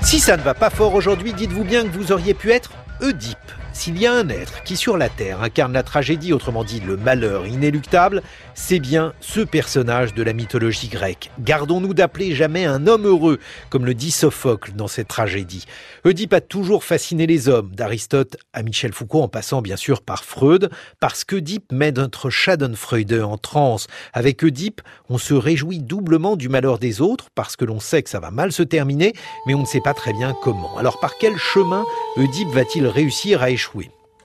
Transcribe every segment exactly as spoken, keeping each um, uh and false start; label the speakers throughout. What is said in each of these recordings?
Speaker 1: Si ça ne va pas fort aujourd'hui, dites-vous bien que vous auriez pu être Oedipe. S'il y a un être qui sur la Terre incarne la tragédie, autrement dit le malheur inéluctable, c'est bien ce personnage de la mythologie grecque. Gardons-nous d'appeler jamais un homme heureux, comme le dit Sophocle dans cette tragédie. Oedipe a toujours fasciné les hommes, d'Aristote à Michel Foucault en passant bien sûr par Freud, parce qu'Oedipe met notre Schadenfreude en transe. Avec Oedipe, on se réjouit doublement du malheur des autres, parce que l'on sait que ça va mal se terminer, mais on ne sait pas très bien comment. Alors par quel chemin Oedipe va-t-il réussir à échouer ?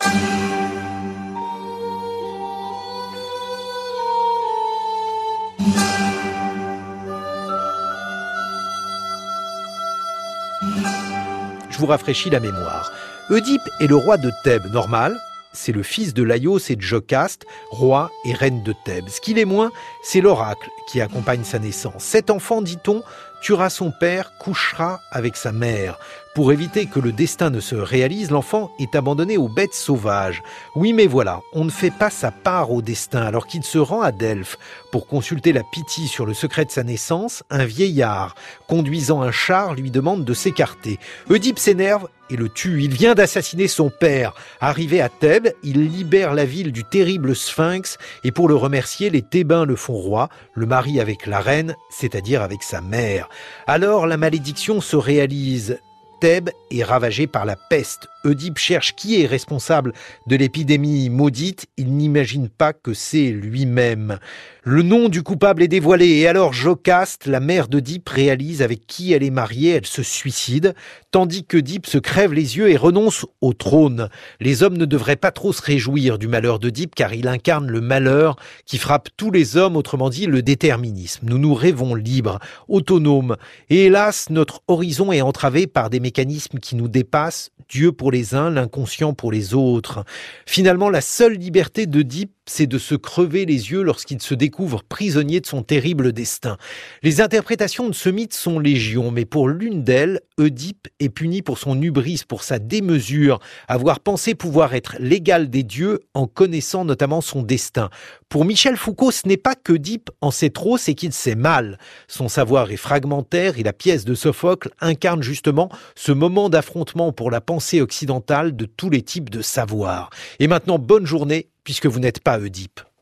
Speaker 1: Je vous rafraîchis la mémoire. Oedipe est le roi de Thèbes, normal. C'est le fils de Laïos et de Jocaste, roi et reine de Thèbes. Ce qu'il est moins, c'est l'oracle qui accompagne sa naissance. Cet enfant, dit-on, tuera son père, couchera avec sa mère. Pour éviter que le destin ne se réalise, l'enfant est abandonné aux bêtes sauvages. Oui, mais voilà, on ne fait pas sa part au destin alors qu'il se rend à Delphes pour consulter la Pythie sur le secret de sa naissance. Un vieillard, conduisant un char, lui demande de s'écarter. Oedipe s'énerve et le tue. Il vient d'assassiner son père. Arrivé à Thèbes, il libère la ville du terrible Sphinx et pour le remercier, les Thébains le font roi, le marient avec la reine, c'est-à-dire avec sa mère. Alors la malédiction se réalise. Thèbes est ravagée par la peste. Oedipe cherche qui est responsable de l'épidémie maudite. Il n'imagine pas que c'est lui-même. Le nom du coupable est dévoilé et alors Jocaste, la mère d'Oedipe, réalise avec qui elle est mariée. Elle se suicide, tandis qu'Oedipe se crève les yeux et renonce au trône. Les hommes ne devraient pas trop se réjouir du malheur d'Oedipe car il incarne le malheur qui frappe tous les hommes, autrement dit le déterminisme. Nous nous rêvons libres, autonomes. Et hélas, notre horizon est entravé par des mécanismes qui nous dépassent. Dieu pour les uns, l'inconscient pour les autres. Finalement, la seule liberté d'Oedipe, c'est de se crever les yeux lorsqu'il se découvre prisonnier de son terrible destin. Les interprétations de ce mythe sont légion, mais pour l'une d'elles, Oedipe est puni pour son hubris, pour sa démesure, avoir pensé pouvoir être l'égal des dieux en connaissant notamment son destin. Pour Michel Foucault, ce n'est pas qu'Oedipe en sait trop, c'est qu'il sait mal. Son savoir est fragmentaire et la pièce de Sophocle incarne justement ce moment d'affrontement pour la pensée occidentale de tous les types de savoir. Et maintenant, bonne journée, puisque vous n'êtes pas Oedipe.